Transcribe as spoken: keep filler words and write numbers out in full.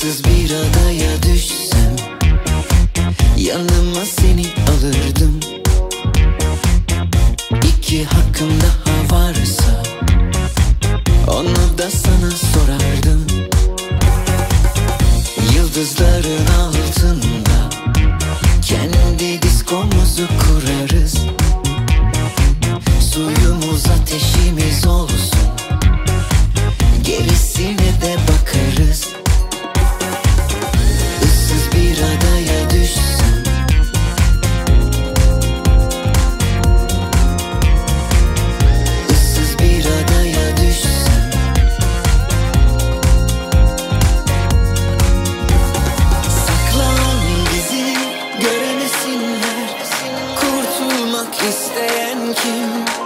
ıssız bir adaya düşsem, yanıma seni alırdım. İki hakkım daha varsa, onu da sana sorardım. Yıldızların altında kendi diskomuzu kurarız. Suyumuz ateşimiz olsun, gerisine de bakarız. Issız bir adaya düşsem, ıssız bir adaya düşsem, saklan bizi göremesinler. Kurtulmak isteyen kim?